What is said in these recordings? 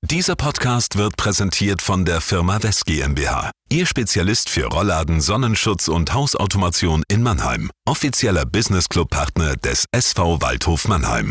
Dieser Podcast wird präsentiert von der Firma West GmbH. Ihr Spezialist für Rollladen, Sonnenschutz und Hausautomation in Mannheim. Offizieller Business Club Partner des SV Waldhof Mannheim.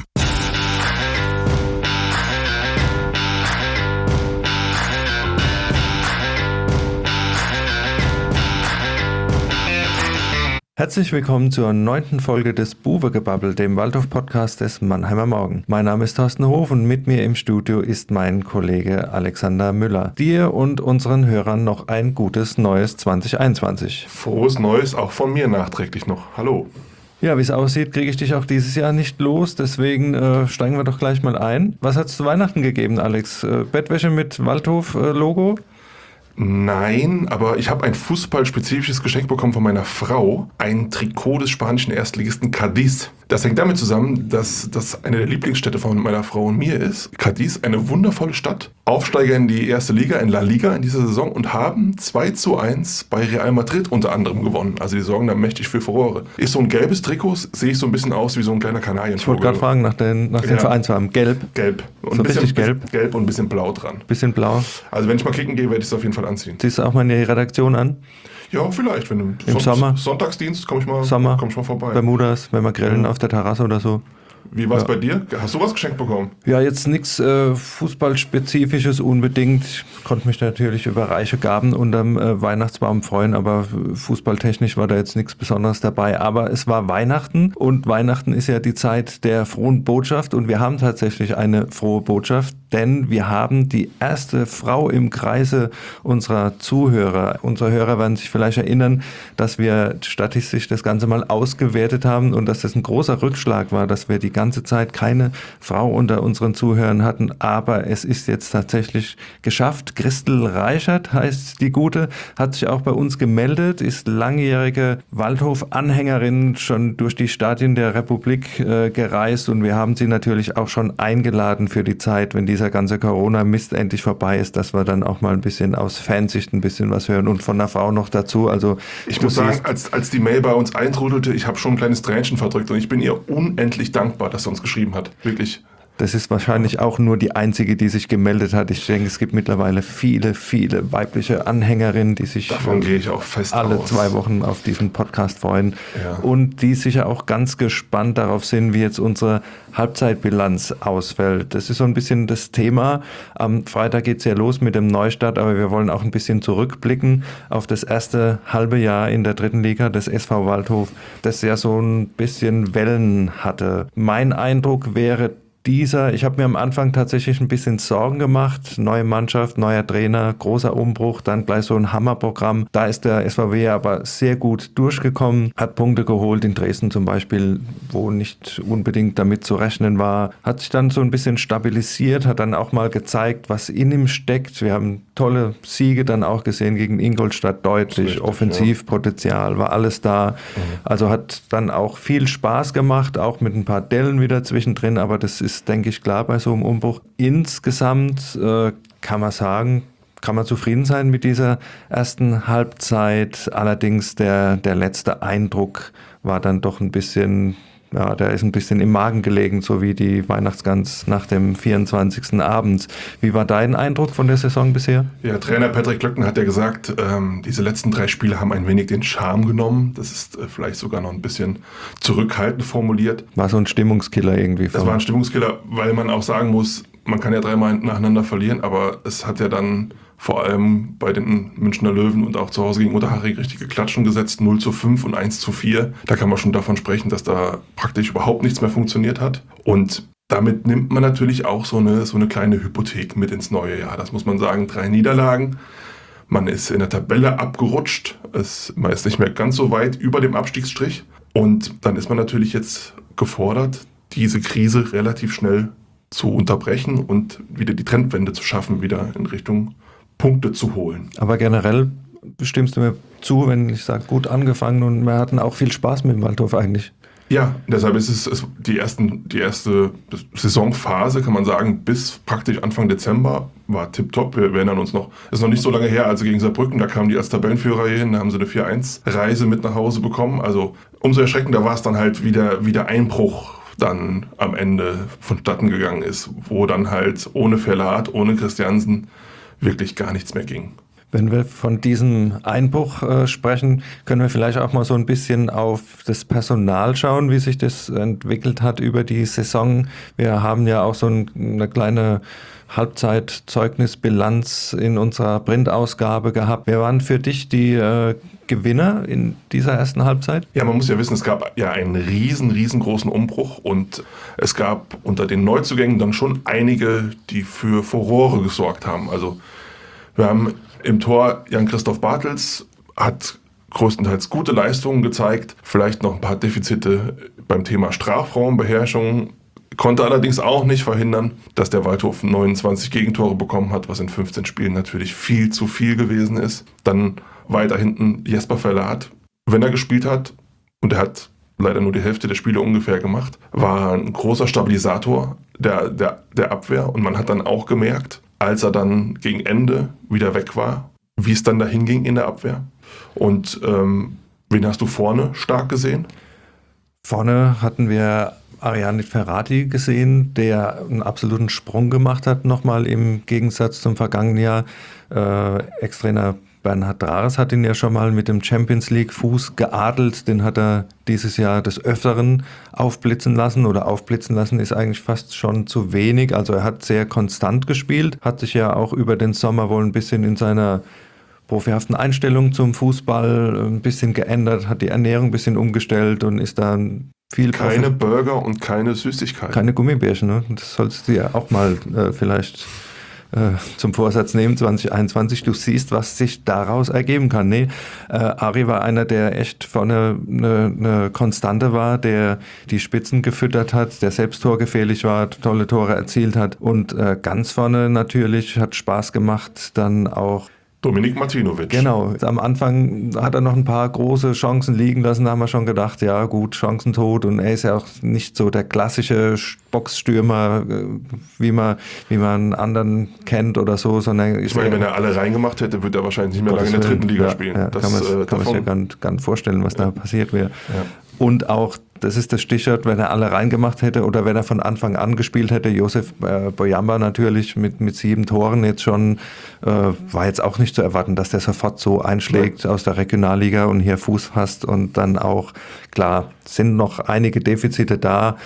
Herzlich willkommen zur 9. Folge des Buwegebabbel, dem Waldhof-Podcast des Mannheimer Morgen. Mein Name ist Thorsten Hof und mit mir im Studio ist mein Kollege Alexander Müller. Dir und unseren Hörern noch ein gutes neues 2021. Frohes Neues, auch von mir nachträglich noch. Hallo. Ja, wie es aussieht, kriege ich dich auch dieses Jahr nicht los, deswegen steigen wir doch gleich mal ein. Was hat es zu Weihnachten gegeben, Alex? Bettwäsche mit Waldhof-Logo? Nein, aber ich habe ein fußballspezifisches Geschenk bekommen von meiner Frau. Ein Trikot des spanischen Erstligisten Cádiz. Das hängt damit zusammen, dass das eine der Lieblingsstädte von meiner Frau und mir ist. Cádiz, eine wundervolle Stadt. Aufsteiger in die erste Liga, in La Liga in dieser Saison und haben 2:1 bei Real Madrid unter anderem gewonnen. Also die sorgen da mächtig für Furore. Ist so ein gelbes Trikot, sehe ich so ein bisschen aus wie so ein kleiner Kanarienvogel. Ich wollte gerade fragen nach den Vereinsfarben. Gelb. Gelb. Und so richtig gelb. Gelb und ein bisschen blau dran. Bisschen blau. Also wenn ich mal kicken gehe, werde ich es auf jeden Fall anziehen. Ziehst du auch mal in die Redaktion an? Ja, vielleicht. Wenn im Sommer? Sonntagsdienst komme ich mal vorbei. Bermudas, wenn wir grillen auf der Terrasse oder so. Wie war es bei dir? Hast du was geschenkt bekommen? Ja, jetzt nichts Fußballspezifisches unbedingt. Ich konnte mich natürlich über reiche Gaben unterm Weihnachtsbaum freuen, aber fußballtechnisch war da jetzt nichts Besonderes dabei. Aber es war Weihnachten und Weihnachten ist ja die Zeit der frohen Botschaft und wir haben tatsächlich eine frohe Botschaft, denn wir haben die erste Frau im Kreise unserer Zuhörer. Unsere Hörer werden sich vielleicht erinnern, dass wir statistisch das Ganze mal ausgewertet haben und dass das ein großer Rückschlag war, dass wir die ganze Zeit keine Frau unter unseren Zuhörern hatten, aber es ist jetzt tatsächlich geschafft. Christel Reichert heißt die Gute, hat sich auch bei uns gemeldet, ist langjährige Waldhof-Anhängerin, schon durch die Stadien der Republik gereist und wir haben sie natürlich auch schon eingeladen für die Zeit, wenn dieser ganze Corona-Mist endlich vorbei ist, dass wir dann auch mal ein bisschen aus Fansicht ein bisschen was hören und von einer Frau noch dazu. Also ich muss sagen, als die Mail bei uns eintrudelte, ich habe schon ein kleines Tränchen verdrückt und ich bin ihr unendlich dankbar, dass sie uns geschrieben hat. Wirklich. Das ist wahrscheinlich auch nur die einzige, die sich gemeldet hat. Ich denke, es gibt mittlerweile viele weibliche Anhängerinnen, die sich davon gehe ich auch fest alle aus. 2 Wochen auf diesen Podcast freuen. Ja. Und die sicher auch ganz gespannt darauf sind, wie jetzt unsere Halbzeitbilanz ausfällt. Das ist so ein bisschen das Thema. Am Freitag geht es ja los mit dem Neustart, aber wir wollen auch ein bisschen zurückblicken auf das erste halbe Jahr in der 3. Liga des SV Waldhof, das ja so ein bisschen Wellen hatte. Mein Eindruck wäre, ich habe mir am Anfang tatsächlich ein bisschen Sorgen gemacht. Neue Mannschaft, neuer Trainer, großer Umbruch, dann gleich so ein Hammerprogramm. Da ist der SVW aber sehr gut durchgekommen, hat Punkte geholt in Dresden zum Beispiel, wo nicht unbedingt damit zu rechnen war. Hat sich dann so ein bisschen stabilisiert, hat dann auch mal gezeigt, was in ihm steckt. Wir haben tolle Siege dann auch gesehen gegen Ingolstadt, deutlich, richtig, Offensivpotenzial, war alles da. Also hat dann auch viel Spaß gemacht, auch mit ein paar Dellen wieder zwischendrin, aber das ist, denke ich, klar bei so einem Umbruch. Insgesamt kann man sagen, kann man zufrieden sein mit dieser ersten Halbzeit. Allerdings der letzte Eindruck war dann doch ein bisschen, ja, der ist ein bisschen im Magen gelegen, so wie die Weihnachtsgans nach dem 24. abends. Wie war dein Eindruck von der Saison bisher? Ja, Trainer Patrick Löckner hat ja gesagt, diese letzten 3 Spiele haben ein wenig den Charme genommen. Das ist vielleicht sogar noch ein bisschen zurückhaltend formuliert. War so ein Stimmungskiller irgendwie. Das war ein Stimmungskiller, weil man auch sagen muss, man kann ja 3-mal nacheinander verlieren, aber es hat ja dann vor allem bei den Münchner Löwen und auch zu Hause gegen Unterhaching richtige Klatschen gesetzt, 0:5 und 1:4. Da kann man schon davon sprechen, dass da praktisch überhaupt nichts mehr funktioniert hat. Und damit nimmt man natürlich auch so eine kleine Hypothek mit ins neue Jahr. Das muss man sagen, 3 Niederlagen. Man ist in der Tabelle abgerutscht. Man ist nicht mehr ganz so weit über dem Abstiegsstrich. Und dann ist man natürlich jetzt gefordert, diese Krise relativ schnell zu unterbrechen und wieder die Trendwende zu schaffen, wieder in Richtung Punkte zu holen. Aber generell stimmst du mir zu, wenn ich sage, gut angefangen und wir hatten auch viel Spaß mit dem Waldhof eigentlich. Ja, deshalb ist es die erste Saisonphase, kann man sagen, bis praktisch Anfang Dezember war tipptopp. Wir erinnern uns noch, es ist noch nicht so lange her, also gegen Saarbrücken, da kamen die als Tabellenführer hier hin, da haben sie eine 4-1-Reise mit nach Hause bekommen. Also umso erschreckender war es dann halt wieder Einbruch dann am Ende vonstatten gegangen ist, wo dann halt ohne Verlat, ohne Christiansen wirklich gar nichts mehr ging. Wenn wir von diesem Einbruch sprechen, können wir vielleicht auch mal so ein bisschen auf das Personal schauen, wie sich das entwickelt hat über die Saison. Wir haben ja auch so eine kleine Halbzeitzeugnisbilanz in unserer Printausgabe gehabt. Wer waren für dich die Gewinner in dieser ersten Halbzeit? Ja, man muss ja wissen, es gab ja einen riesengroßen Umbruch und es gab unter den Neuzugängen dann schon einige, die für Furore gesorgt haben. Also wir haben im Tor Jan-Christoph Bartels, hat größtenteils gute Leistungen gezeigt, vielleicht noch ein paar Defizite beim Thema Strafraumbeherrschung, konnte allerdings auch nicht verhindern, dass der Waldhof 29 Gegentore bekommen hat, was in 15 Spielen natürlich viel zu viel gewesen ist. Dann weiter hinten Jesper Verlat, wenn er gespielt hat, und er hat leider nur die Hälfte der Spiele ungefähr gemacht, war ein großer Stabilisator der Abwehr, und man hat dann auch gemerkt, als er dann gegen Ende wieder weg war, wie es dann dahin ging in der Abwehr. Und wen hast du vorne stark gesehen? Vorne hatten wir Arianit Ferrati gesehen, der einen absoluten Sprung gemacht hat, nochmal im Gegensatz zum vergangenen Jahr. Ex-Trainer Bernhard Drares hat ihn ja schon mal mit dem Champions League Fuß geadelt. Den hat er dieses Jahr des Öfteren aufblitzen lassen. Oder aufblitzen lassen ist eigentlich fast schon zu wenig. Also er hat sehr konstant gespielt, hat sich ja auch über den Sommer wohl ein bisschen in seiner profihaften Einstellung zum Fußball ein bisschen geändert, hat die Ernährung ein bisschen umgestellt und ist dann viel... Keine Burger und keine Süßigkeiten. Keine Gummibärchen, ne? Das solltest du ja auch mal vielleicht zum Vorsatz nehmen, 2021. Du siehst, was sich daraus ergeben kann. Nee, Ari war einer, der echt vorne eine Konstante war, der die Spitzen gefüttert hat, der selbst torgefährlich war, tolle Tore erzielt hat. Und ganz vorne natürlich hat Spaß gemacht, dann auch Dominik Martinovic. Genau. Am Anfang hat er noch ein paar große Chancen liegen lassen, da haben wir schon gedacht, ja gut, Chancentod, und er ist ja auch nicht so der klassische Boxstürmer, wie man einen anderen kennt oder so, sondern... Ich meine, wenn er alle reingemacht hätte, würde er wahrscheinlich nicht mehr lange in der dritten Liga spielen. Ja, das kann man sich ja gar nicht vorstellen, was da passiert wäre. Ja. Und auch, das ist das Stichwort, wenn er alle reingemacht hätte oder wenn er von Anfang an gespielt hätte, Josef Boyamba natürlich mit 7 Toren jetzt schon, war jetzt auch nicht zu erwarten, dass der sofort so einschlägt aus der Regionalliga und hier Fuß fasst, und dann auch, klar, sind noch einige Defizite da,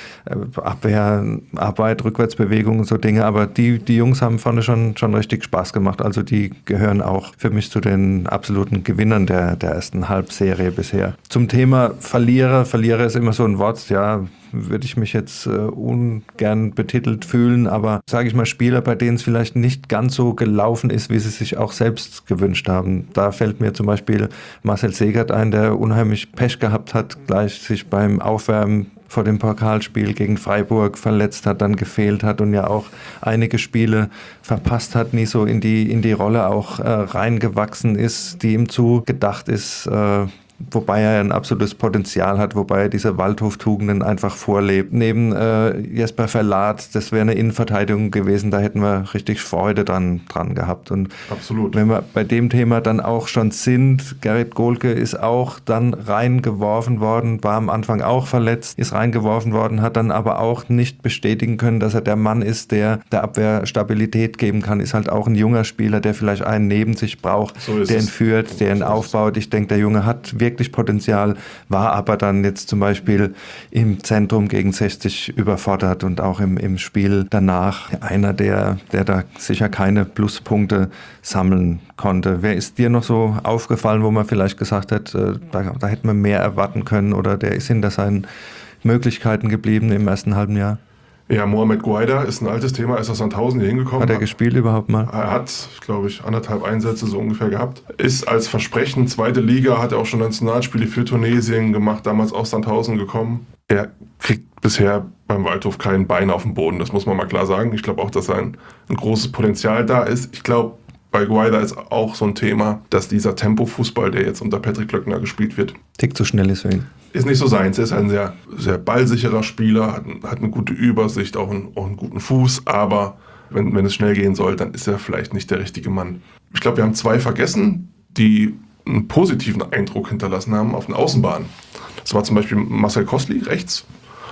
Abwehrarbeit, Rückwärtsbewegung und so Dinge, aber die Jungs haben vorne schon richtig Spaß gemacht, also die gehören auch für mich zu den absoluten Gewinnern der ersten Halbserie bisher. Zum Thema Verlierer ist immer so ein Wort, ja, würde ich mich jetzt ungern betitelt fühlen, aber sage ich mal, Spieler, bei denen es vielleicht nicht ganz so gelaufen ist, wie sie sich auch selbst gewünscht haben. Da fällt mir zum Beispiel Marcel Segert ein, der unheimlich Pech gehabt hat, gleich sich beim Aufwärmen vor dem Pokalspiel gegen Freiburg verletzt hat, dann gefehlt hat und ja auch einige Spiele verpasst hat, nie so in die Rolle auch reingewachsen ist, die ihm zugedacht ist, wobei er ein absolutes Potenzial hat, wobei er diese Waldhof-Tugenden einfach vorlebt. Neben Jesper Verlat, das wäre eine Innenverteidigung gewesen, da hätten wir richtig Freude dran gehabt. Und absolut. Wenn wir bei dem Thema dann auch schon sind, Gerrit Gohlke ist auch dann reingeworfen worden, war am Anfang auch verletzt, ist reingeworfen worden, hat dann aber auch nicht bestätigen können, dass er der Mann ist, der der Abwehr Stabilität geben kann. Ist halt auch ein junger Spieler, der vielleicht einen neben sich braucht, der ihn führt, der ihn aufbaut. Ich denke, der Junge hat wirklich Potenzial, war aber dann jetzt zum Beispiel im Zentrum gegen 60 überfordert und auch im Spiel danach einer, der da sicher keine Pluspunkte sammeln konnte. Wer ist dir noch so aufgefallen, wo man vielleicht gesagt hat, da hätte man mehr erwarten können, oder der ist hinter seinen Möglichkeiten geblieben im ersten halben Jahr? Ja, Mohamed Guaida ist ein altes Thema, ist aus Sandhausen hier hingekommen. Hat er gespielt überhaupt mal? Er hat, glaube ich, 1,5 Einsätze so ungefähr gehabt. Ist als Versprechen, 2. Liga, hat er auch schon Nationalspiele für Tunesien gemacht, damals aus Sandhausen gekommen. Er kriegt bisher beim Waldhof kein Bein auf den Boden, das muss man mal klar sagen. Ich glaube auch, dass ein großes Potenzial da ist. Ich glaube, bei Guaida ist auch so ein Thema, dass dieser Tempo-Fußball, der jetzt unter Patrick Löckner gespielt wird, Tick zu schnell ist für ihn. Ist nicht so seins. Er ist ein sehr, sehr ballsicherer Spieler, hat eine gute Übersicht, auch einen guten Fuß, aber wenn es schnell gehen soll, dann ist er vielleicht nicht der richtige Mann. Ich glaube, wir haben 2 vergessen, die einen positiven Eindruck hinterlassen haben auf den Außenbahnen. Das war zum Beispiel Marcel Kostli rechts,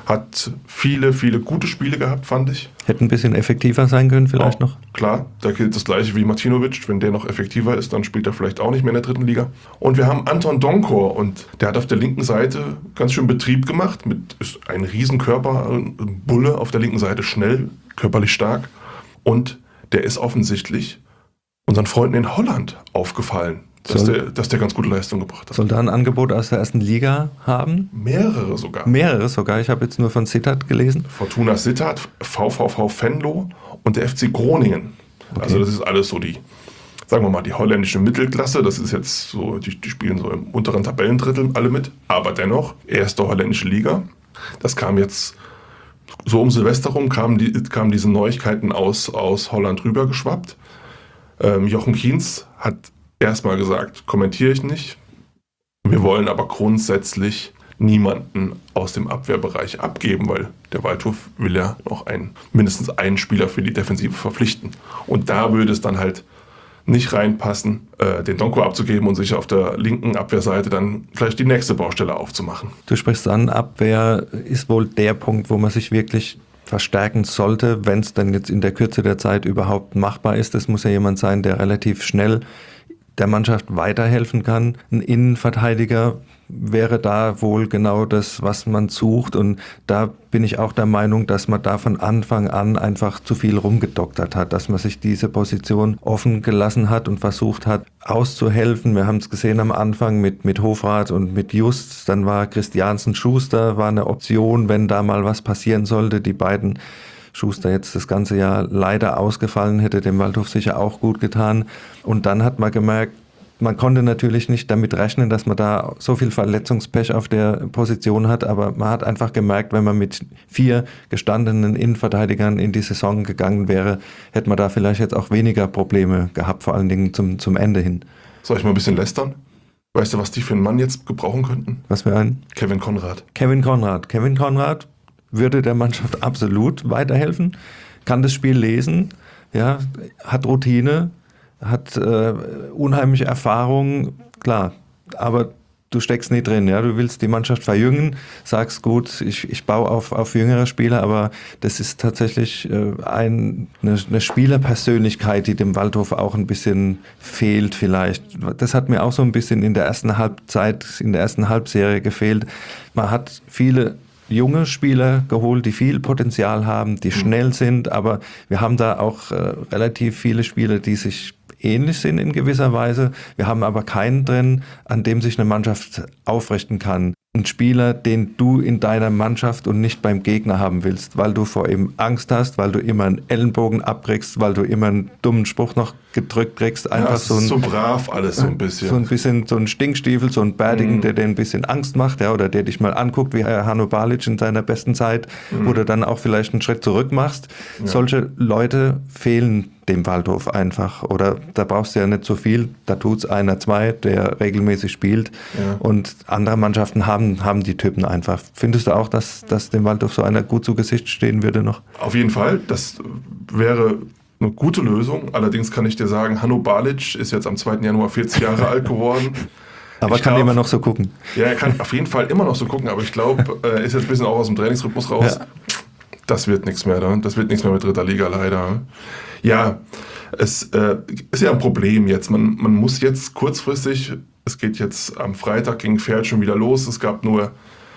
Hat viele, viele gute Spiele gehabt, fand ich. Hätte ein bisschen effektiver sein können vielleicht noch. Klar, da gilt das gleiche wie Martinovic. Wenn der noch effektiver ist, dann spielt er vielleicht auch nicht mehr in der 3. Liga. Und wir haben Anton Donkor und der hat auf der linken Seite ganz schön Betrieb gemacht. Ist ein Riesenkörper, ein Bulle auf der linken Seite, schnell, körperlich stark. Und der ist offensichtlich unseren Freunden in Holland aufgefallen, dass der ganz gute Leistung gebracht hat. Soll da ein Angebot aus der 1. Liga haben? Mehrere sogar. Ich habe jetzt nur von Sittard gelesen. Fortuna Sittard, VVV Venlo und der FC Groningen. Okay. Also das ist alles so die, sagen wir mal, die holländische Mittelklasse. Das ist jetzt so, die spielen so im unteren Tabellendrittel alle mit. Aber dennoch, erste holländische Liga. Das kam jetzt so um Silvester rum, kamen diese Neuigkeiten aus Holland rübergeschwappt. Jochen Kienz hat erstmal gesagt, kommentiere ich nicht. Wir wollen aber grundsätzlich niemanden aus dem Abwehrbereich abgeben, weil der Waldhof will ja noch mindestens einen Spieler für die Defensive verpflichten. Und da würde es dann halt nicht reinpassen, den Donko abzugeben und sich auf der linken Abwehrseite dann gleich die nächste Baustelle aufzumachen. Du sprichst an, Abwehr ist wohl der Punkt, wo man sich wirklich verstärken sollte, wenn es dann jetzt in der Kürze der Zeit überhaupt machbar ist. Das muss ja jemand sein, der relativ schnell der Mannschaft weiterhelfen kann. Ein Innenverteidiger wäre da wohl genau das, was man sucht. Und da bin ich auch der Meinung, dass man da von Anfang an einfach zu viel rumgedoktert hat, dass man sich diese Position offen gelassen hat und versucht hat, auszuhelfen. Wir haben es gesehen am Anfang mit Hofrath und mit Just. Dann war Christiansen Schuster, war eine Option, wenn da mal was passieren sollte. Die beiden, Schuster jetzt das ganze Jahr leider ausgefallen, hätte dem Waldhof sicher auch gut getan. Und dann hat man gemerkt, man konnte natürlich nicht damit rechnen, dass man da so viel Verletzungspech auf der Position hat, aber man hat einfach gemerkt, wenn man mit 4 gestandenen Innenverteidigern in die Saison gegangen wäre, hätte man da vielleicht jetzt auch weniger Probleme gehabt, vor allen Dingen zum Ende hin. Soll ich mal ein bisschen lästern? Weißt du, was die für einen Mann jetzt gebrauchen könnten? Was für einen? Kevin Konrad. Kevin Konrad würde der Mannschaft absolut weiterhelfen, kann das Spiel lesen, ja, hat Routine, hat unheimliche Erfahrung, klar, aber du steckst nie drin, ja, du willst die Mannschaft verjüngen, sagst gut, ich baue auf jüngere Spieler, aber das ist tatsächlich eine Spielerpersönlichkeit, die dem Waldhof auch ein bisschen fehlt vielleicht. Das hat mir auch so ein bisschen in der ersten Halbserie gefehlt. Man hat viele junge Spieler geholt, die viel Potenzial haben, die schnell sind, aber wir haben da auch relativ viele Spieler, die sich ähnlich sind in gewisser Weise. Wir haben aber keinen drin, an dem sich eine Mannschaft aufrichten kann. Ein Spieler, den du in deiner Mannschaft und nicht beim Gegner haben willst, weil du vor ihm Angst hast, weil du immer einen Ellenbogen abkriegst, weil du immer einen dummen Spruch noch gedrückt kriegst. Einfach ja, so brav alles so ein bisschen. So ein Stinkstiefel, so ein Bärtigen, der dir ein bisschen Angst macht, ja, oder der dich mal anguckt, wie Hanno Balic in seiner besten Zeit, wo du dann auch vielleicht einen Schritt zurück machst. Ja. Solche Leute fehlen dem Waldhof einfach. Oder da brauchst du ja nicht so viel. Da tut's 1, 2, der regelmäßig spielt. Ja. Und andere Mannschaften haben die Typen einfach. Findest du auch, dass dem Waldhof so einer gut zu Gesicht stehen würde noch? Auf jeden Fall. Das wäre eine gute Lösung. Allerdings kann ich dir sagen, Hanno Balic ist jetzt am 2. Januar 40 Jahre alt geworden. Aber kann immer noch so gucken. Ja, er kann auf jeden Fall immer noch so gucken. Aber ich glaube, er ist jetzt ein bisschen auch aus dem Trainingsrhythmus raus. Ja. Das wird nichts mehr. Das wird nichts mehr mit 3. Liga leider. Ja, es ist ja ein Problem jetzt. Man muss jetzt kurzfristig, es geht jetzt am Freitag gegen Pferd schon wieder los. Es gab nur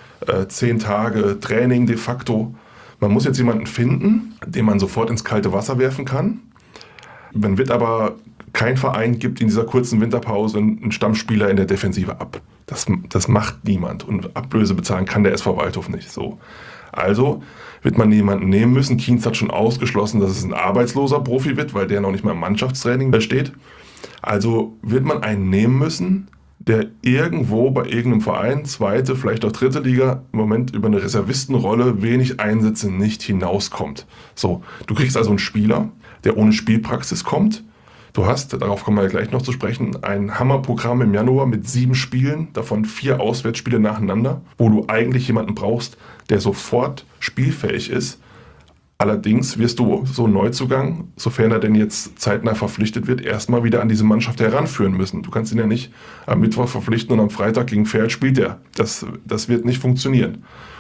10 Tage Training de facto. Man muss jetzt jemanden finden, den man sofort ins kalte Wasser werfen kann. Man wird aber, kein Verein gibt in dieser kurzen Winterpause einen Stammspieler in der Defensive ab. Das macht niemand. Und Ablöse bezahlen kann der SV Waldhof nicht. So. Also wird man jemanden nehmen müssen. Kienz hat schon ausgeschlossen, dass es ein arbeitsloser Profi wird, weil der noch nicht mal im Mannschaftstraining steht. Also wird man einen nehmen müssen, der irgendwo bei irgendeinem Verein, 2., vielleicht auch 3. Liga, im Moment über eine Reservistenrolle, wenig Einsätze nicht hinauskommt. So, du kriegst also einen Spieler, der ohne Spielpraxis kommt. Du hast, darauf kommen wir ja gleich noch zu sprechen, ein Hammerprogramm im Januar mit 7 Spielen, davon 4 Auswärtsspiele nacheinander, wo du eigentlich jemanden brauchst, der sofort spielfähig ist. Allerdings wirst du so einen Neuzugang, sofern er denn jetzt zeitnah verpflichtet wird, erstmal wieder an diese Mannschaft heranführen müssen. Du kannst ihn ja nicht am Mittwoch verpflichten und am Freitag gegen Pferd spielt er. Das wird nicht funktionieren.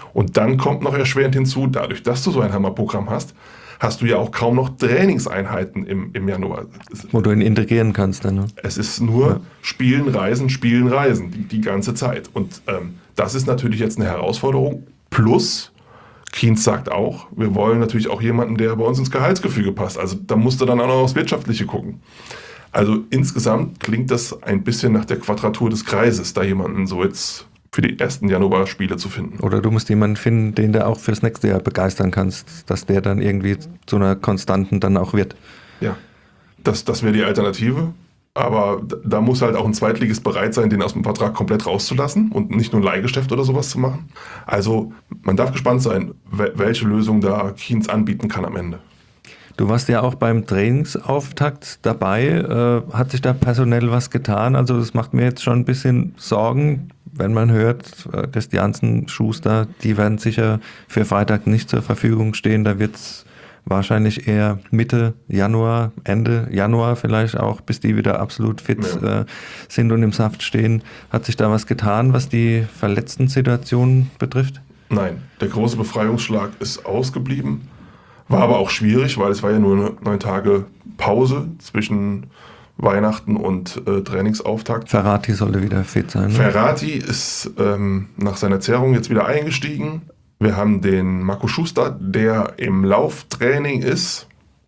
Und dann kommt noch erschwerend hinzu, dadurch, dass du so ein Hammerprogramm hast, hast du ja auch kaum noch Trainingseinheiten im Januar. Wo du ihn integrieren kannst dann. Ne? Es ist nur Spielen, Reisen, die ganze Zeit. Und das ist natürlich jetzt eine Herausforderung. Plus, Kienz sagt auch, wir wollen natürlich auch jemanden, der bei uns ins Gehaltsgefüge passt. Also da musst du dann auch noch aufs Wirtschaftliche gucken. Also insgesamt klingt das ein bisschen nach der Quadratur des Kreises, da jemanden so jetzt für die ersten Januar-Spiele zu finden. Oder du musst jemanden finden, den du auch fürs nächste Jahr begeistern kannst, dass der dann irgendwie zu einer Konstanten dann auch wird. Ja, das wäre die Alternative. Aber da muss halt auch ein Zweitligist bereit sein, den aus dem Vertrag komplett rauszulassen und nicht nur ein Leihgeschäft oder sowas zu machen. Also man darf gespannt sein, welche Lösung da Kienz anbieten kann am Ende. Du warst ja auch beim Trainingsauftakt dabei. Hat sich da personell was getan? Also das macht mir jetzt schon ein bisschen Sorgen, wenn man hört, Christiansen, Schuster, die werden sicher für Freitag nicht zur Verfügung stehen. Da wird es wahrscheinlich eher Mitte Januar, Ende Januar vielleicht auch, bis die wieder absolut fit sind und im Saft stehen. Hat sich da was getan, was die verletzten Situationen betrifft? Nein, der große Befreiungsschlag ist ausgeblieben. War aber auch schwierig, weil es war ja nur 9 Tage Pause zwischen Weihnachten und Trainingsauftakt. Ferrati sollte wieder fit sein. Ne? Ferrati ist nach seiner Zerrung jetzt wieder eingestiegen. Wir haben den Marco Schuster, der im Lauftraining ist.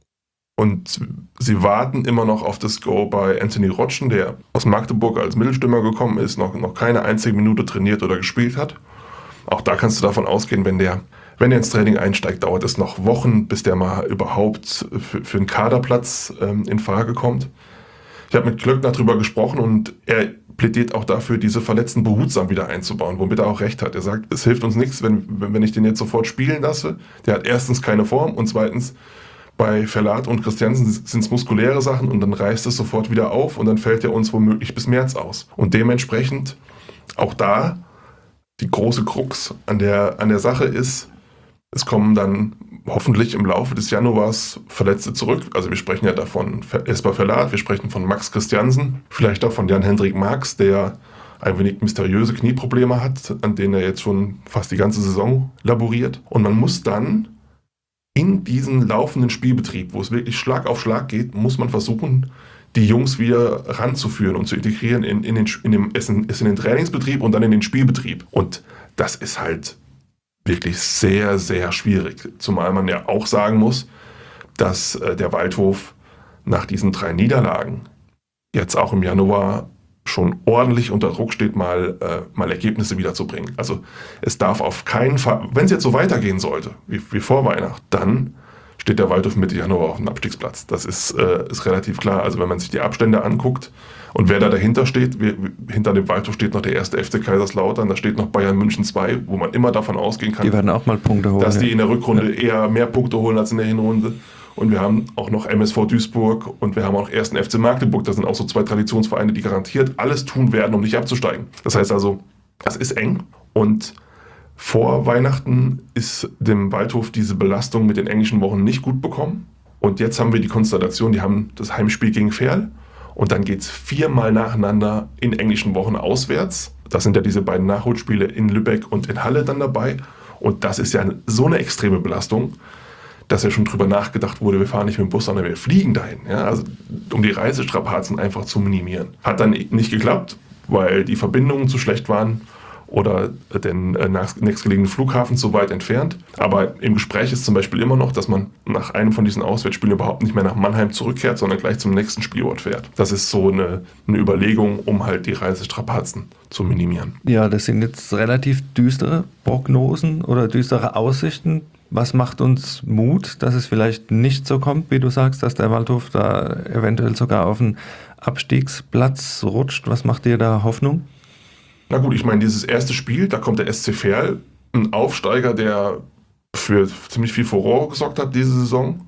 Und sie warten immer noch auf das Go bei Anthony Rotschen, der aus Magdeburg als Mittelstürmer gekommen ist, noch keine einzige Minute trainiert oder gespielt hat. Auch da kannst du davon ausgehen, wenn der ins Training einsteigt, dauert es noch Wochen, bis der mal überhaupt für einen Kaderplatz in Frage kommt. Ich habe mit Klöckner drüber gesprochen und er plädiert auch dafür, diese Verletzten behutsam wieder einzubauen, womit er auch recht hat. Er sagt, es hilft uns nichts, wenn ich den jetzt sofort spielen lasse. Der hat erstens keine Form und zweitens bei Verlat und Christiansen sind es muskuläre Sachen und dann reißt es sofort wieder auf und dann fällt er uns womöglich bis März aus. Und dementsprechend auch da die große Krux an der Sache ist, es kommen dann hoffentlich im Laufe des Januars Verletzte zurück. Also wir sprechen ja davon Esper Verlat, wir sprechen von Max Christiansen, vielleicht auch von Jan-Hendrik Marx, der ein wenig mysteriöse Knieprobleme hat, an denen er jetzt schon fast die ganze Saison laboriert. Und man muss dann in diesen laufenden Spielbetrieb, wo es wirklich Schlag auf Schlag geht, muss man versuchen, die Jungs wieder ranzuführen und zu integrieren in den Trainingsbetrieb und dann in den Spielbetrieb. Und das ist halt wirklich sehr, sehr schwierig. Zumal man ja auch sagen muss, dass der Waldhof nach diesen 3 Niederlagen jetzt auch im Januar schon ordentlich unter Druck steht, mal Ergebnisse wiederzubringen. Also es darf auf keinen Fall, wenn es jetzt so weitergehen sollte, wie vor Weihnachten, dann steht der Waldhof Mitte Januar auf dem Abstiegsplatz. Das ist relativ klar. Also wenn man sich die Abstände anguckt und wer da dahinter steht, hinter dem Waldhof steht noch der erste FC Kaiserslautern, da steht noch Bayern München 2, wo man immer davon ausgehen kann, die werden auch mal Punkte holen, dass die in der Rückrunde eher mehr Punkte holen als in der Hinrunde. Und wir haben auch noch MSV Duisburg und wir haben auch 1. FC Magdeburg. Das sind auch so 2 Traditionsvereine, die garantiert alles tun werden, um nicht abzusteigen. Das heißt also, das ist eng. Und vor Weihnachten ist dem Waldhof diese Belastung mit den englischen Wochen nicht gut bekommen. Und jetzt haben wir die Konstellation, die haben das Heimspiel gegen Verl. Und dann geht es 4-mal nacheinander in englischen Wochen auswärts. Das sind ja diese beiden Nachholspiele in Lübeck und in Halle dann dabei. Und das ist ja so eine extreme Belastung, dass ja schon drüber nachgedacht wurde, wir fahren nicht mit dem Bus, sondern wir fliegen dahin. Ja? Also um die Reisestrapazen einfach zu minimieren. Hat dann nicht geklappt, weil die Verbindungen zu schlecht waren oder den nächstgelegenen Flughafen zu weit entfernt. Aber im Gespräch ist zum Beispiel immer noch, dass man nach einem von diesen Auswärtsspielen überhaupt nicht mehr nach Mannheim zurückkehrt, sondern gleich zum nächsten Spielort fährt. Das ist so eine Überlegung, um halt die Reisestrapazen zu minimieren. Ja, das sind jetzt relativ düstere Prognosen oder düstere Aussichten. Was macht uns Mut, dass es vielleicht nicht so kommt, wie du sagst, dass der Waldhof da eventuell sogar auf einen Abstiegsplatz rutscht? Was macht dir da Hoffnung? Na gut, ich meine, dieses erste Spiel, da kommt der SC Verl, ein Aufsteiger, der für ziemlich viel Furore gesorgt hat diese Saison.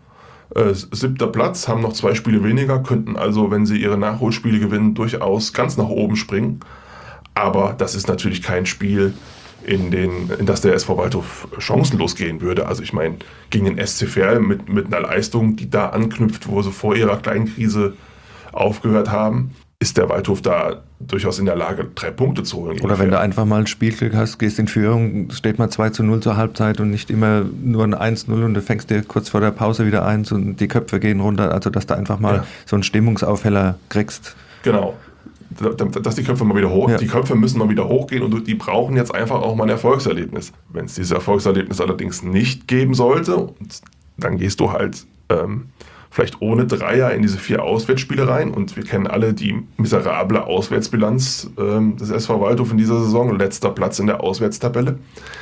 7. Platz, haben noch 2 Spiele weniger, könnten also, wenn sie ihre Nachholspiele gewinnen, durchaus ganz nach oben springen. Aber das ist natürlich kein Spiel, in das der SV Waldhof chancenlos gehen würde. Also ich meine, gegen den SC Verl mit einer Leistung, die da anknüpft, wo sie vor ihrer kleinen Krise aufgehört haben, ist der Waldhof da durchaus in der Lage, 3 Punkte zu holen. Oder wenn du einfach mal ein Spielglück hast, gehst in Führung, steht mal 2:0 zur Halbzeit und nicht immer nur ein 1:0 und du fängst dir kurz vor der Pause wieder ein und die Köpfe gehen runter. Also dass du einfach mal so einen Stimmungsaufheller kriegst. Genau. Dass die Köpfe mal wieder hoch, die Köpfe müssen mal wieder hochgehen und die brauchen jetzt einfach auch mal ein Erfolgserlebnis. Wenn es dieses Erfolgserlebnis allerdings nicht geben sollte, dann gehst du halt vielleicht ohne Dreier in diese 4 Auswärtsspiele rein und wir kennen alle die miserable Auswärtsbilanz des SV Waldhof in dieser Saison, letzter Platz in der Auswärtstabelle,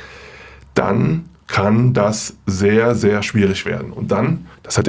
dann kann das sehr, sehr schwierig werden. Und dann,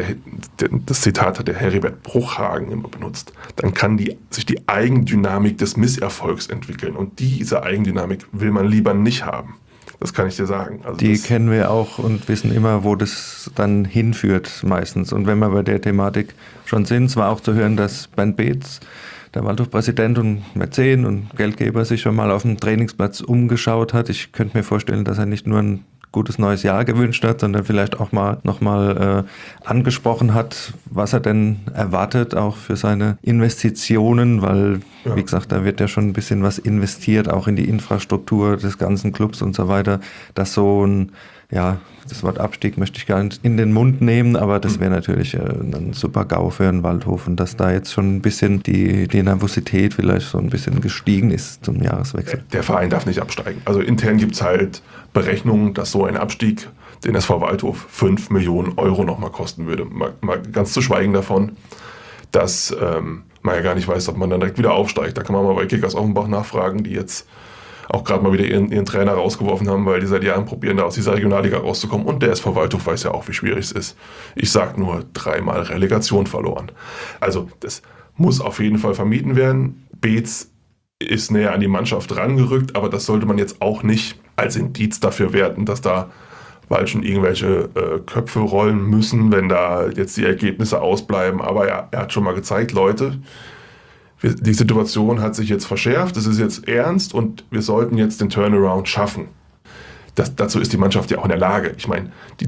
das Zitat hat der Heribert Bruchhagen immer benutzt, dann kann sich die Eigendynamik des Misserfolgs entwickeln und diese Eigendynamik will man lieber nicht haben. Das kann ich dir sagen. Also die kennen wir auch und wissen immer, wo das dann hinführt meistens. Und wenn wir bei der Thematik schon sind, es war auch zu hören, dass Bernd Beetz, der Waldhof-Präsident und Mäzen und Geldgeber, sich schon mal auf dem Trainingsplatz umgeschaut hat. Ich könnte mir vorstellen, dass er nicht nur ein gutes neues Jahr gewünscht hat, sondern vielleicht auch mal nochmal angesprochen hat, was er denn erwartet, auch für seine Investitionen, weil, wie gesagt, da wird ja schon ein bisschen was investiert, auch in die Infrastruktur des ganzen Clubs und so weiter, dass so ein, das Wort Abstieg möchte ich gar nicht in den Mund nehmen, aber das wäre natürlich ein super GAU für einen Waldhof und dass da jetzt schon ein bisschen die Nervosität vielleicht so ein bisschen gestiegen ist zum Jahreswechsel. Der Verein darf nicht absteigen. Also intern gibt es halt Berechnungen, dass so ein Abstieg den SV Waldhof 5 Millionen Euro nochmal kosten würde. Mal ganz zu schweigen davon, dass man ja gar nicht weiß, ob man dann direkt wieder aufsteigt. Da kann man mal bei Kickers Offenbach nachfragen, die jetzt auch gerade mal wieder ihren Trainer rausgeworfen haben, weil die seit Jahren probieren, da aus dieser Regionalliga rauszukommen. Und der SV Waldhof weiß ja auch, wie schwierig es ist. Ich sage nur 3-mal Relegation verloren. Also das muss auf jeden Fall vermieden werden. Beetz ist näher an die Mannschaft rangerückt, aber das sollte man jetzt auch nicht als Indiz dafür werten, dass da bald schon irgendwelche Köpfe rollen müssen, wenn da jetzt die Ergebnisse ausbleiben. Aber er hat schon mal gezeigt, Leute, die Situation hat sich jetzt verschärft, es ist jetzt ernst und wir sollten jetzt den Turnaround schaffen. Dazu ist die Mannschaft ja auch in der Lage. Ich meine,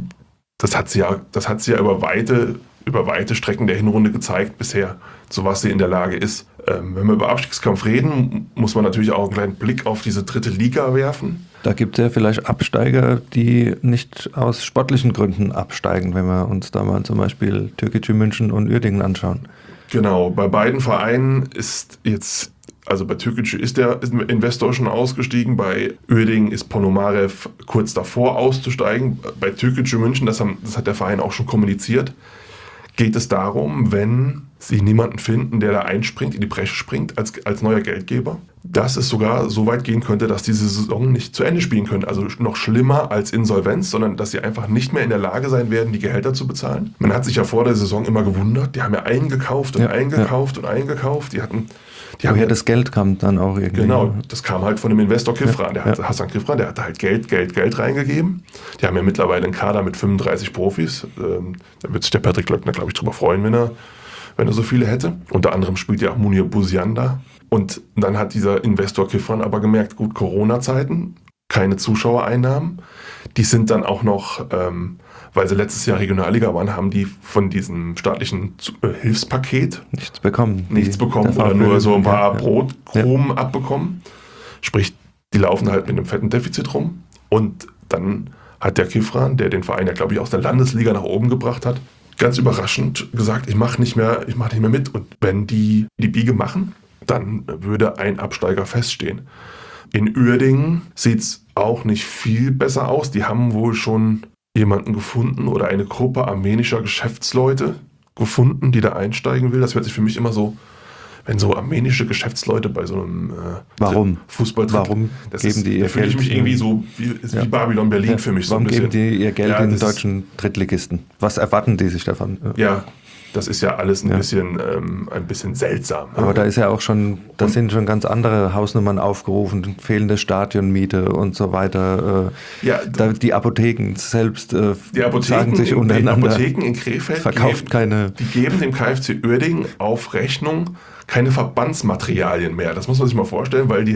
das hat sie ja über weite Strecken der Hinrunde gezeigt bisher, zu was sie in der Lage ist. Wenn wir über Abstiegskampf reden, muss man natürlich auch einen kleinen Blick auf diese 3. Liga werfen. Da gibt es ja vielleicht Absteiger, die nicht aus sportlichen Gründen absteigen, wenn wir uns da mal zum Beispiel Türkgücü München und Uerdingen anschauen. Genau, bei beiden Vereinen ist jetzt, also bei Türkgücü ist der Investor schon ausgestiegen, bei Uerdingen ist Ponomarev kurz davor auszusteigen. Bei Türkgücü München, das hat der Verein auch schon kommuniziert, geht es darum, wenn sie niemanden finden, der da einspringt, in die Bresche springt als neuer Geldgeber, dass es sogar so weit gehen könnte, dass diese Saison nicht zu Ende spielen können. Also noch schlimmer als Insolvenz, sondern dass sie einfach nicht mehr in der Lage sein werden, die Gehälter zu bezahlen. Man hat sich ja vor der Saison immer gewundert, die haben ja eingekauft und eingekauft und eingekauft. Woher das Geld kam dann auch irgendwie. Genau, das kam halt von dem Investor Kifran. Hasan Kifran, der hat halt Geld reingegeben. Die haben ja mittlerweile einen Kader mit 35 Profis. Da wird sich der Patrick Löckner, glaube ich, drüber freuen, wenn er so viele hätte. Unter anderem spielt ja auch Munir Buzianda. Und dann hat dieser Investor Kifran aber gemerkt, gut, Corona-Zeiten, keine Zuschauereinnahmen. Die sind dann auch noch, weil sie letztes Jahr Regionalliga waren, haben die von diesem staatlichen Hilfspaket nichts bekommen oder nur so ein paar Brotkrumen abbekommen. Sprich, die laufen halt mit einem fetten Defizit rum. Und dann hat der Kifran, der den Verein ja, glaube ich, aus der Landesliga nach oben gebracht hat, ganz überraschend gesagt, ich mache nicht mehr mit. Und wenn die Biege machen, dann würde ein Absteiger feststehen. In Uerdingen sieht es auch nicht viel besser aus. Die haben wohl schon jemanden gefunden oder eine Gruppe armenischer Geschäftsleute gefunden, die da einsteigen will. Das hört sich für mich immer so, wenn so armenische Geschäftsleute bei so einem Fußball. Warum geben die ihr Geld? Da fühle ich mich irgendwie so wie Babylon Berlin für mich. Warum so ein bisschen. Geben die ihr Geld in deutschen Drittligisten? Was erwarten die sich davon? Ja, das ist ja alles ein bisschen seltsam. Aber da ist ja auch schon, da sind schon ganz andere Hausnummern aufgerufen, fehlende Stadionmiete und so weiter. Die Apotheken selbst sagen sich untereinander. Die Apotheken in Krefeld die geben dem KFC Uerdingen auf Rechnung keine Verbandsmaterialien mehr. Das muss man sich mal vorstellen, weil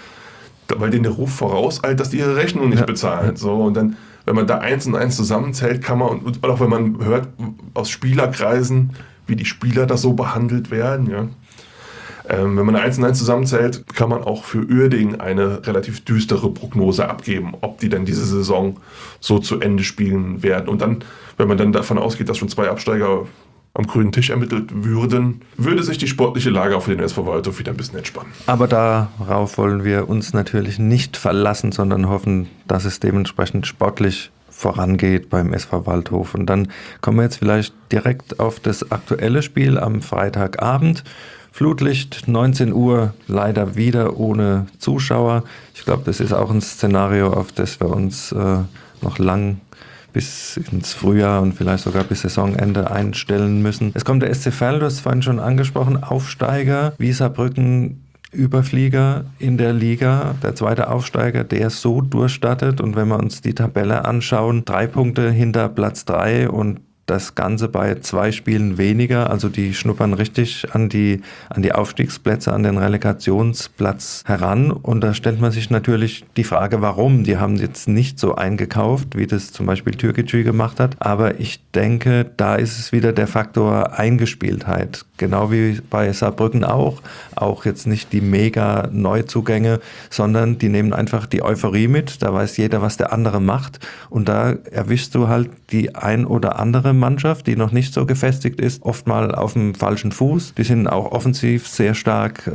denen der Ruf vorauseilt, dass die ihre Rechnung nicht bezahlen. So, und dann, wenn man da 1 und 1 zusammenzählt, kann man, und auch wenn man hört aus Spielerkreisen, wie die Spieler da so behandelt werden, Wenn man eine 1 und 1 zusammenzählt, kann man auch für Uerdingen eine relativ düstere Prognose abgeben, ob die dann diese Saison so zu Ende spielen werden. Und dann, wenn man dann davon ausgeht, dass schon 2 Absteiger am grünen Tisch ermittelt würden, würde sich die sportliche Lage auch für den SV Waldhof wieder ein bisschen entspannen. Aber darauf wollen wir uns natürlich nicht verlassen, sondern hoffen, dass es dementsprechend sportlich vorangeht beim SV Waldhof. Und dann kommen wir jetzt vielleicht direkt auf das aktuelle Spiel am Freitagabend. Flutlicht, 19 Uhr, leider wieder ohne Zuschauer. Ich glaube, das ist auch ein Szenario, auf das wir uns noch lang bis ins Frühjahr und vielleicht sogar bis Saisonende einstellen müssen. Es kommt der SC Verl, du hast es vorhin schon angesprochen, Aufsteiger, wie Saarbrücken, Überflieger in der Liga, der zweite Aufsteiger, der so durchstartet. Und wenn wir uns die Tabelle anschauen, 3 Punkte hinter Platz 3 und das Ganze bei 2 Spielen weniger. Also die schnuppern richtig an die Aufstiegsplätze, an den Relegationsplatz heran. Und da stellt man sich natürlich die Frage, warum. Die haben jetzt nicht so eingekauft, wie das zum Beispiel Türkgücü gemacht hat. Aber ich denke, da ist es wieder der Faktor Eingespieltheit. Genau wie bei Saarbrücken auch. Auch jetzt nicht die mega Neuzugänge, sondern die nehmen einfach die Euphorie mit. Da weiß jeder, was der andere macht. Und da erwischst du halt die ein oder andere Mannschaft, die noch nicht so gefestigt ist, oft mal auf dem falschen Fuß. Die sind auch offensiv sehr stark,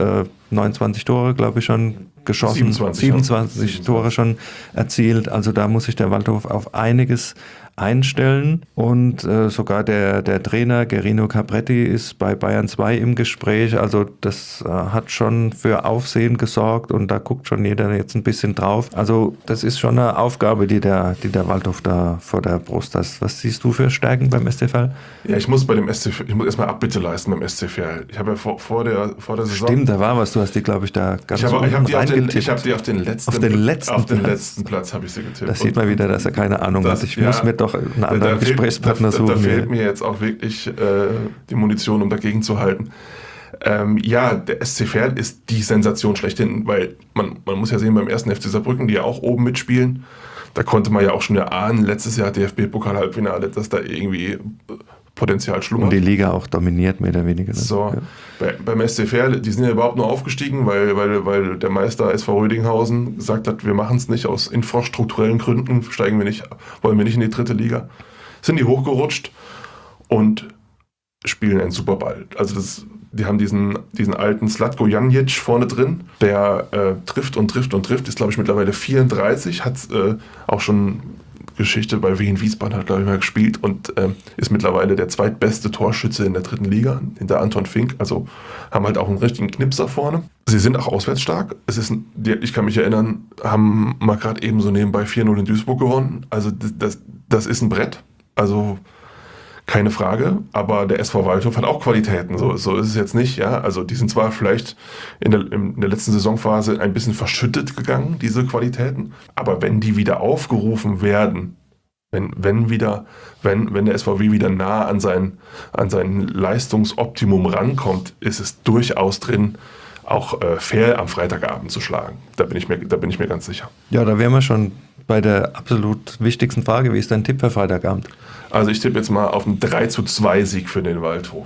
29 Tore, glaube ich, schon geschossen, 27 Tore schon erzielt. Also da muss sich der Waldhof auf einiges einstellen. Und sogar der Trainer Gerino Capretti ist bei Bayern 2 im Gespräch. Also das hat schon für Aufsehen gesorgt und da guckt schon jeder jetzt ein bisschen drauf. Also das ist schon eine Aufgabe, die der Waldhof da vor der Brust hat. Was siehst du für Stärken beim SC Verl? Ja, ich muss erstmal Abbitte leisten beim SC Verl. Ich habe ja vor der Saison... Stimmt, da war was. Du hast die, glaube ich, da ganz reingetippt. Ich habe die auf den letzten Platz habe ich sie getippt. Da sieht man wieder, dass er keine Ahnung hat. Ich muss mir doch einen anderen Gesprächspartner suchen. Da fehlt mir jetzt auch wirklich die Munition, um dagegen zu halten. Ja, der SC Verl ist die Sensation schlechthin, weil man muss ja sehen, beim 1. FC Saarbrücken, die ja auch oben mitspielen, da konnte man ja auch schon erahnen, letztes Jahr DFB-Pokal-Halbfinale, dass da irgendwie Potenzial schlummert. Und die Liga auch dominiert, mehr oder weniger. So, ja. Beim SC Verl, die sind ja überhaupt nur aufgestiegen, weil der Meister SV Rödinghausen gesagt hat, wir machen es nicht aus infrastrukturellen Gründen, wollen wir nicht in die 3. Liga. Sind die hochgerutscht und spielen einen super Ball. Also die haben diesen alten Slatko Janic vorne drin, der trifft, ist glaube ich mittlerweile 34, hat auch schon Geschichte bei Wien Wiesbaden, hat glaube ich mal gespielt und ist mittlerweile der zweitbeste Torschütze in der 3. Liga, hinter Anton Fink, also haben halt auch einen richtigen Knipser vorne. Sie sind auch auswärts stark. Ich kann mich erinnern, haben mal gerade eben so nebenbei 4-0 in Duisburg gewonnen, also das ist ein Brett, also keine Frage, aber der SV Waldhof hat auch Qualitäten, so ist es jetzt nicht, ja, also die sind zwar vielleicht in der letzten Saisonphase ein bisschen verschüttet gegangen, diese Qualitäten, aber wenn die wieder aufgerufen werden, wenn der SVW wieder nah an sein Leistungsoptimum rankommt, ist es durchaus drin, auch Verl am Freitagabend zu schlagen. Da bin ich mir ganz sicher. Ja, da wären wir schon bei der absolut wichtigsten Frage. Wie ist dein Tipp für Freitagabend? Also ich tippe jetzt mal auf einen 3-2 Sieg für den Waldhof.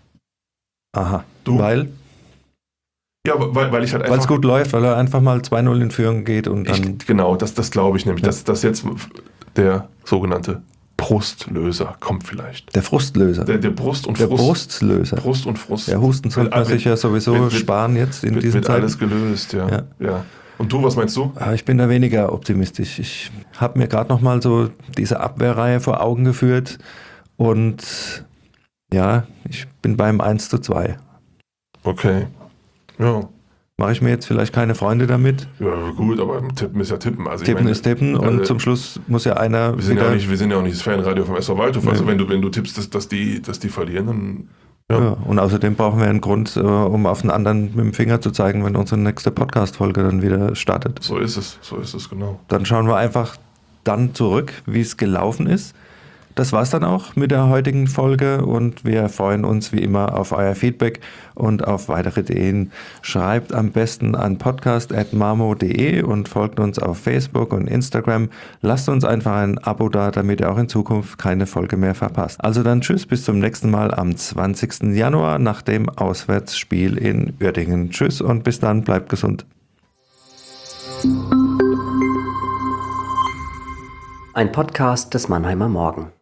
Aha. Du? Weil? Ja, weil ich halt einfach... Weil es gut läuft, weil er einfach mal 2-0 in Führung geht und dann... Genau, das glaube ich nämlich. Ja. Dass jetzt der sogenannte Brustlöser kommt vielleicht. Der Frustlöser. Der Brust- und der Frust. Brustlöser. Brust und Frust. Der Husten sollte man sich ja sowieso sparen jetzt in diesen Zeiten. Wird alles gelöst, ja. Und du, was meinst du? Ich bin da weniger optimistisch. Ich habe mir gerade noch mal so diese Abwehrreihe vor Augen geführt und ja, ich bin beim 1:2. Okay, ja. Mache ich mir jetzt vielleicht keine Freunde damit? Ja, gut, aber Tippen ist ja Tippen. Also Tippen ist Tippen und zum Schluss muss ja einer wir sind ja auch nicht das Fanradio vom SV Waldhof. Also wenn du tippst, dass die verlieren, dann... Ja, und außerdem brauchen wir einen Grund, um auf den anderen mit dem Finger zu zeigen, wenn unsere nächste Podcast-Folge dann wieder startet. So ist es, genau. Dann schauen wir einfach dann zurück, wie es gelaufen ist. Das war's dann auch mit der heutigen Folge und wir freuen uns wie immer auf euer Feedback und auf weitere Ideen. Schreibt am besten an podcast@marmo.de und folgt uns auf Facebook und Instagram. Lasst uns einfach ein Abo da, damit ihr auch in Zukunft keine Folge mehr verpasst. Also dann tschüss, bis zum nächsten Mal am 20. Januar nach dem Auswärtsspiel in Uerdingen. Tschüss und bis dann, bleibt gesund. Ein Podcast des Mannheimer Morgen.